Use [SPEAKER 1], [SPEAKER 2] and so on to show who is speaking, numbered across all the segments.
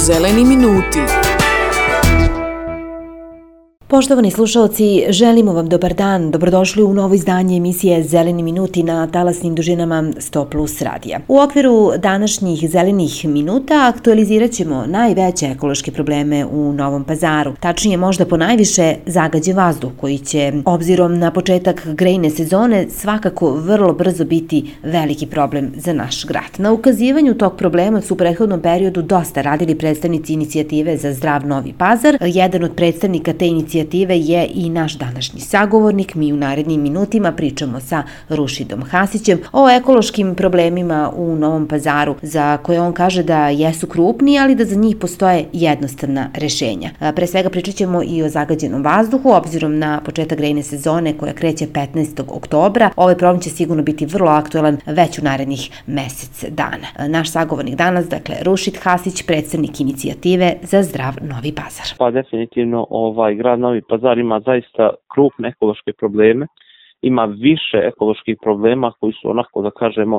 [SPEAKER 1] Zeleni minuti.
[SPEAKER 2] Poštovani slušaoci, želimo vam dobar dan. Dobrodošli u novo izdanje emisije Zeleni minuti na talasnim dužinama 100 plus radija. U okviru današnjih Zelenih minuta aktualizirat ćemo najveće ekološke probleme u Novom Pazaru. Tačnije možda ponajviše zagađen vazduh koji će, obzirom na početak grejne sezone, svakako vrlo brzo biti veliki problem za naš grad. Na ukazivanju tog problema su u prethodnom periodu dosta radili predstavnici inicijative za zdrav Novi Pazar. Jedan od predstavnika te inicijative je i naš današnji sagovornik. Mi u narednim minutima pričamo sa Rušidom Hasićem o ekološkim problemima u Novom Pazaru, za koje on kaže da jesu krupni, ali da za njih postoje jednostavna rešenja. Pre svega pričat ćemo i o zagađenom vazduhu, obzirom na početak grejne sezone koja kreće 15. oktobra. Ovaj problem će sigurno biti vrlo aktuelan već u narednih mesec dana. Naš sagovornik danas, dakle, Rušid Hasić, predstavnik inicijative za zdrav Novi Pazar.
[SPEAKER 3] Pa definitivno grad Novi Pazar ima zaista krupne ekološke probleme, ima više ekoloških problema koji su onako da kažemo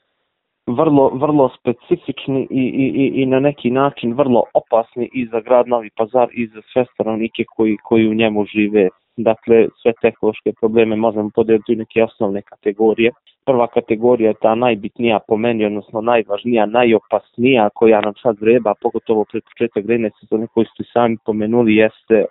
[SPEAKER 3] vrlo specifični i na neki način vrlo opasni i za grad Novi Pazar i za sve stanovnike koji u njemu žive. Dakle, sve te ekološke probleme možemo podijeliti u neke osnovne kategorije. Prva kategorija je ta najbitnija po meni, odnosno najvažnija, najopasnija koja nam sad vreba, pogotovo pred početak grejne sezone koju ste sami pomenuli, jeste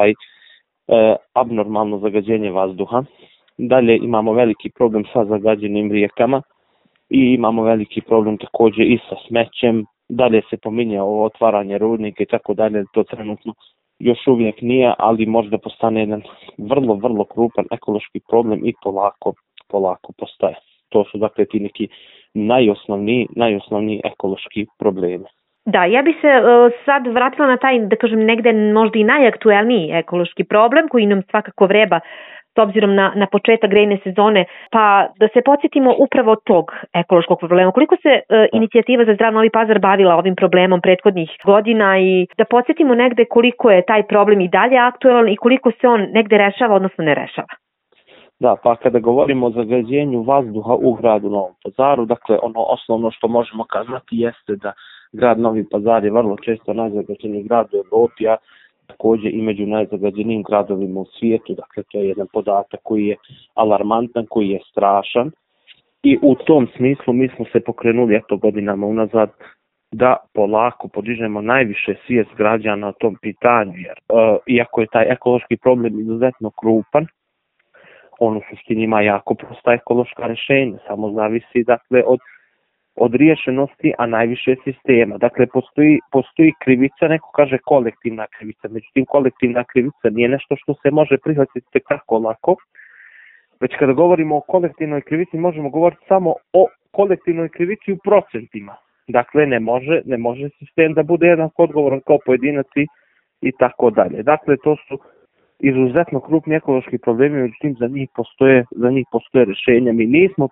[SPEAKER 3] abnormalno zagađenje vazduha. Dalje imamo veliki problem sa zagađenim rijekama i imamo veliki problem također i sa smećem. Dalje se pominje ovo otvaranje rudnika i tako dalje, to trenutno još uvijek nije, ali možda postane jedan vrlo krupan ekološki problem i polako postaje. To su dakle ti neki najosnovniji ekološki problemi.
[SPEAKER 4] Da, ja bi se sad vratila na taj, da kažem, negde možda i najaktuelniji ekološki problem koji nam svakako vreba s obzirom na početak grejne sezone, pa da se podsjetimo upravo tog ekološkog problema. Koliko se inicijativa za zdrav Novi Pazar bavila ovim problemom prethodnih godina i da podsjetimo negde koliko je taj problem i dalje aktuelan i koliko se on negde rešava, odnosno ne rešava.
[SPEAKER 3] Da, pa kada govorimo o zagađenju vazduha u gradu Novom Pazaru, dakle ono osnovno što možemo kazati jeste da grad Novi Pazar je vrlo često najzagađeniji grad u Evropi, a također i među najzagađenijim gradovima u svijetu. Dakle, to je jedan podatak koji je alarmantan, koji je strašan. I u tom smislu mi smo se pokrenuli godinama unazad da polako podižemo najviše svijest građana o tom pitanju. Jer iako je taj ekološki problem izuzetno krupan, on u suštini ima jako prosta ekološka rješenja, samo zavisi dakle od riješenosti, a najviše sistema. Dakle, postoji krivica, neko kaže kolektivna krivica, međutim kolektivna krivica nije nešto što se može prihvatiti tako lako, već kada govorimo o kolektivnoj krivici možemo govoriti samo o kolektivnoj krivici u procentima. Dakle, ne može sistem da bude jednako odgovoran kao pojedinac i tako dalje. Dakle, to su izuzetno krupni ekološki problemi, međutim za njih postoje rješenja. Mi nismo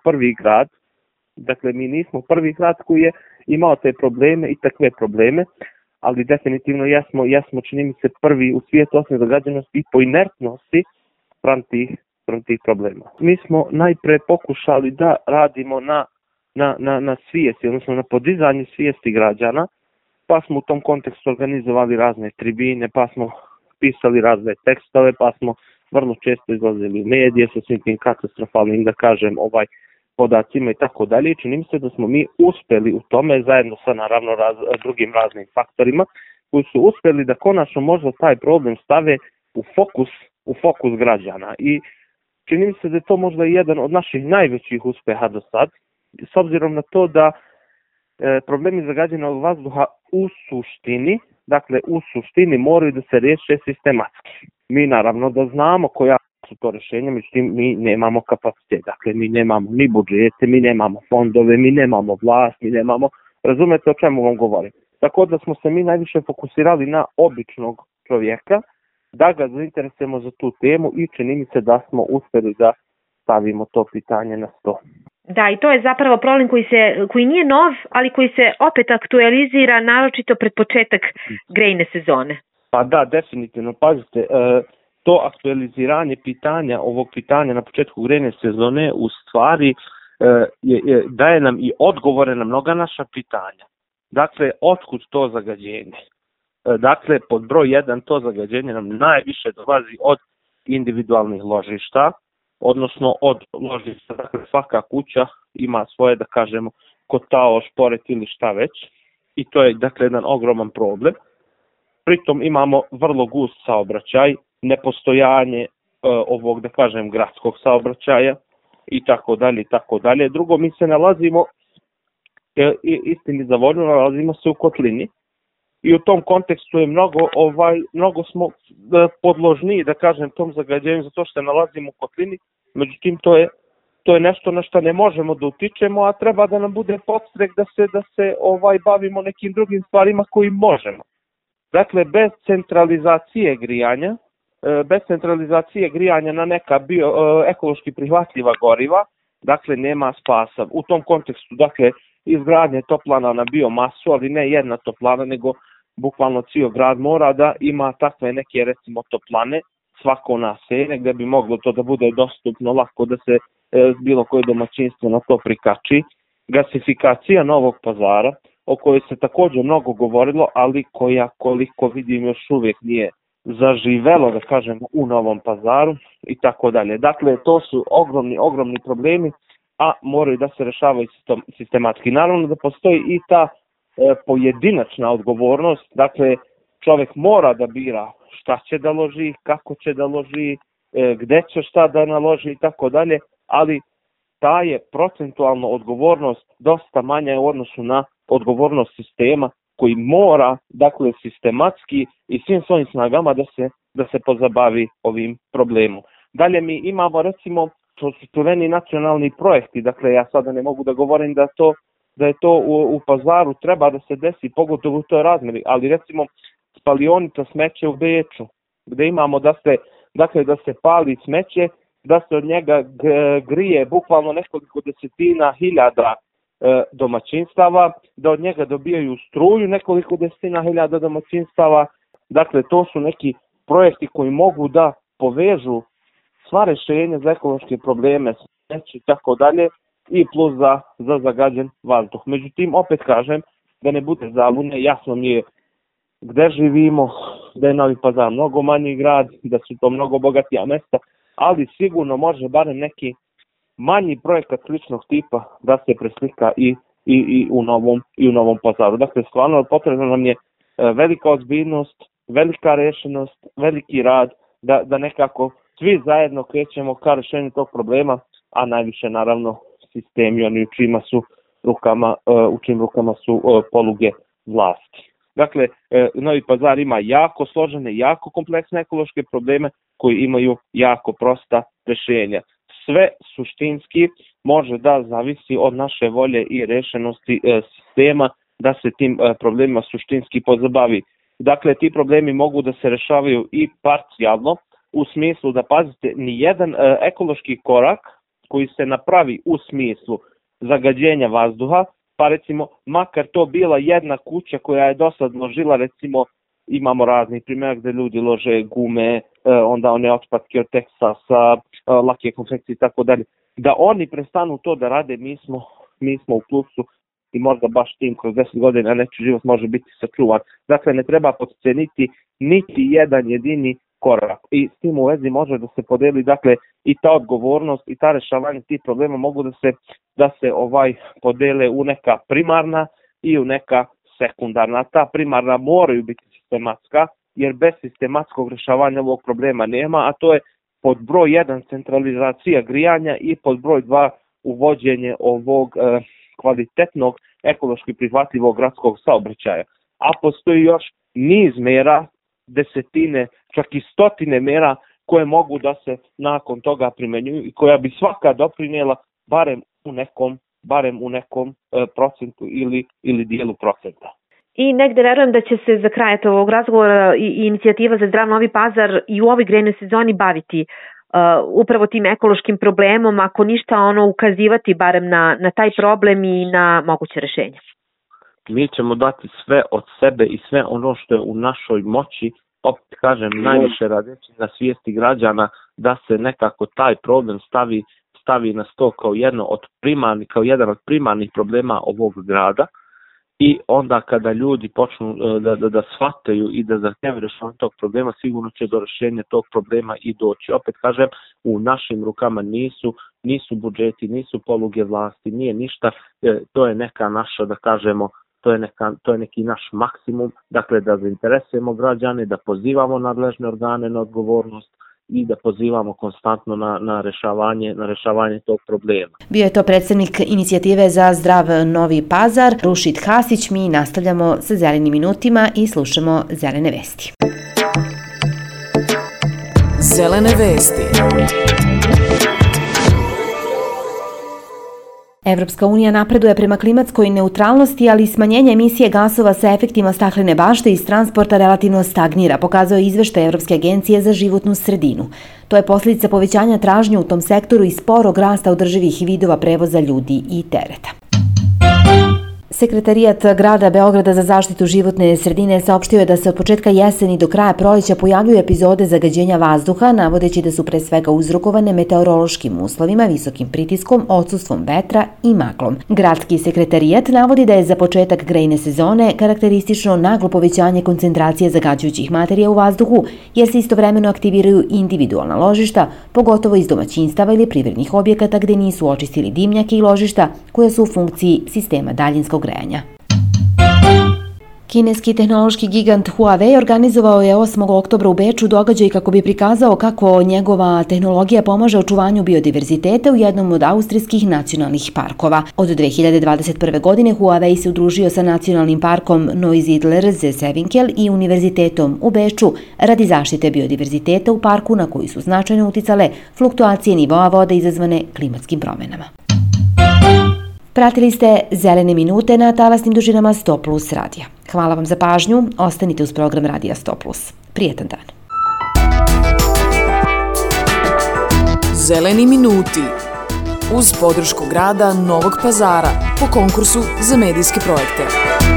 [SPEAKER 3] prvi grad koji je imao te probleme i takve probleme, ali definitivno jesmo čini mi se prvi u svijetu osim zagađenosti i po inertnosti spram tih problema. Mi smo najpre pokušali da radimo na svijesti, odnosno na podizanju svijesti građana, pa smo u tom kontekstu organizovali razne tribine, pa smo pisali razne tekstove, pa smo vrlo često izlazili u medije sa svim tim katastrofalnim, da kažem, podacima i tako dalje. Čini mi se da smo mi uspjeli u tome, zajedno sa naravno drugim raznim faktorima, koji su uspjeli da konačno možda taj problem stave u fokus građana. I čini mi se da je to možda jedan od naših najvećih uspjeha do sad, s obzirom na to da problemi zagađenog vazduha u suštini moraju da se riješe sistematski. Mi naravno da znamo koja su to rješenja, međutim mi nemamo kapacitet, dakle mi nemamo ni budžete, mi nemamo fondove, mi nemamo vlast, razumete o čemu vam govorim. Tako da smo se mi najviše fokusirali na običnog čovjeka, da ga zainteresujemo za tu temu i čini mi se da smo uspjeli da stavimo to pitanje na sto.
[SPEAKER 4] Da, i to je zapravo problem koji nije nov, ali koji se opet aktualizira, naročito pred početak grejne sezone.
[SPEAKER 3] Pa da, definitivno, pazite, to aktualiziranje ovog pitanja na početku grejne sezone u stvari daje nam i odgovore na mnoga naša pitanja. Dakle, otkud to zagađenje? Dakle, pod broj 1 to zagađenje nam najviše dolazi od individualnih ložišta, odnosno od ložišta. Dakle, svaka kuća ima svoje, da kažemo, kotao, šporet ili šta već. I to je, dakle, jedan ogroman problem. Pritom imamo vrlo gust saobraćaj, nepostojanje ovog, da kažem, gradskog saobraćaja i tako dalje i tako dalje. Drugo, mi se nalazimo, istini za volju, nalazimo se u kotlini i u tom kontekstu je mnogo smo podložniji, da kažem, tom zagađenju zato što se nalazimo u kotlini. Međutim, to je nešto na što ne možemo da utičemo, a treba da nam bude podstrek da se bavimo nekim drugim stvarima koji možemo. Dakle, bez centralizacije grijanja na neka ekološki prihvatljiva goriva, dakle, nema spasa. U tom kontekstu, dakle, izgradnje toplana na biomasu, ali ne jedna toplana, nego bukvalno cijel grad mora da ima takve neke, recimo, toplane, svako naselje, gdje bi moglo to da bude dostupno, lako da se bilo koje domaćinstvo na to prikači. Gasifikacija Novog Pazara, o kojoj se također mnogo govorilo, ali koja, koliko vidim, još uvijek nije zaživelo, da kažem, u Novom Pazaru i tako dalje. Dakle, to su ogromni problemi, a moraju da se rešavaju sistematski. Naravno da postoji i ta pojedinačna odgovornost, dakle, čovjek mora da bira šta će da loži, kako će da loži, gde će šta da naloži i tako dalje, ali ta je procentualno odgovornost dosta manja u odnosu na odgovornost sistema koji mora, dakle, sistematski i svim svojim snagama da se pozabavi ovim problemom. Dalje mi imamo, recimo, to su čuveni nacionalni projekti, dakle, ja sada ne mogu da govorim da je to u Pazaru treba da se desi, pogotovo u toj razmeri, ali recimo spalionica smeće u Beču, gde imamo da se pali smeće, da se od njega grije bukvalno nekoliko desetina hiljada domaćinstava, da od njega dobijaju struju nekoliko desetina hiljada domaćinstava. Dakle, to su neki projekti koji mogu da povežu sva rešenja za ekološke probleme, smeće i tako dalje, i plus za zagađen vazduh. Međutim, opet kažem, da ne bude zabune, jasno mi je gde živimo, da je Novi Pazar mnogo manji grad, da su to mnogo bogatija mesta, ali sigurno može barem neki manji projekat sličnog tipa da se preslika i u Novom Pazaru. Dakle, stvarno potrebno nam je velika ozbiljnost, velika rešenost, veliki rad, da nekako svi zajedno krećemo ka rešenju tog problema, a najviše naravno sistemi, oni u čijim rukama su poluge vlasti. Dakle, Novi Pazar ima jako složene, jako kompleksne ekološke probleme koji imaju jako prosta rešenja. Sve suštinski može da zavisi od naše volje i rešenosti sistema da se tim problemima suštinski pozabavi. Dakle, ti problemi mogu da se rešavaju i parcijalno, u smislu da, pazite, nijedan ekološki korak koji se napravi u smislu zagađenja vazduha, pa recimo makar to bila jedna kuća koja je dosad ložila, recimo imamo raznih primjera gde ljudi lože gume, onda one otpadke od Teksasa, lake konfekcije i tako dalje, da oni prestanu to da rade, mi smo u plusu i možda baš tim kroz 10 godina neći život može biti sačuvan. Dakle, ne treba podceniti niti jedan jedini korak. I s tim u vezi može da se podeli, dakle, i ta odgovornost i ta rešavanje tih problema mogu da se podele u neka primarna i u neka sekundarna. Ta primarna moraju biti sistematska, jer bez sistematskog rešavanja ovog problema nema, a to je pod broj 1 centralizacija grijanja i pod broj 2 uvođenje ovog kvalitetnog ekološki prihvatljivog gradskog saobraćaja. A postoji još niz mera, desetine, čak i stotine mera koje mogu da se nakon toga primenjuju i koja bi svaka doprinijela barem u nekom procentu ili dijelu procenta.
[SPEAKER 4] I negde verujem da će se za kraj ovog razgovora i inicijativa za zdrav Novi Pazar i u ovoj grejnoj sezoni baviti upravo tim ekološkim problemom, ako ništa ukazivati barem na taj problem i na moguće rešenje.
[SPEAKER 3] Mi ćemo dati sve od sebe i sve ono što je u našoj moći, opet kažem, najviše radeći na svijesti građana da se nekako taj problem stavi na sto kao jedan od primarnih problema ovog grada i onda kada ljudi počnu da shvataju i da zahtevaju rešavanje tog problema, sigurno će do rešenja tog problema i doći. Opet kažem, u našim rukama nisu budžeti, nisu poluge vlasti, nije ništa, to je neka naša, da kažemo, to je neki naš maksimum, dakle da zainteresujemo građane, da pozivamo nadležne organe na odgovornost i da pozivamo konstantno na rešavanje tog problema.
[SPEAKER 2] Bio je to predstavnik inicijative za zdrav Novi Pazar, Rušid Hasić. Mi nastavljamo sa Zelenim minutima i slušamo Zelene vesti.
[SPEAKER 1] Zelene vesti.
[SPEAKER 2] Evropska unija napreduje prema klimatskoj neutralnosti, ali smanjenje emisije gasova sa efektima staklene bašte iz transporta relativno stagnira, pokazao je izveštaj Evropske agencije za životnu sredinu. To je posljedica povećanja tražnje u tom sektoru i sporog rasta održivih vidova prevoza ljudi i tereta. Sekretarijat grada Beograda za zaštitu životne sredine saopštio je da se od početka jeseni do kraja proleća pojavljuju epizode zagađenja vazduha, navodeći da su pre svega uzrokovane meteorološkim uslovima, visokim pritiskom, odsustvom vetra i maglom. Gradski sekretarijat navodi da je za početak grejne sezone karakteristično naglo povećanje koncentracije zagađujućih materija u vazduhu, jer se istovremeno aktiviraju individualna ložišta, pogotovo iz domaćinstava ili privrednih objekata gde nisu očistili dimnjake i ložišta koja su u funkciji sistema daljinskog grejanja. Kineski tehnološki gigant Huawei organizovao je 8. oktobra u Beču događaj kako bi prikazao kako njegova tehnologija pomaže očuvanju biodiverziteta u jednom od austrijskih nacionalnih parkova. Od 2021. godine Huawei se udružio sa nacionalnim parkom Neusiedler-Seewinkl i univerzitetom u Beču radi zaštite biodiverziteta u parku na koji su značajno uticale fluktuacije nivoa vode izazvane klimatskim promenama. Pratili ste Zelene minute na talasnim dužinama 100+ radija. Hvala vam za pažnju, ostanite uz program Radija 100+. Prijetan dan.
[SPEAKER 1] Zeleni minuti uz podršku grada Novog Pazara po konkursu za medijske projekte.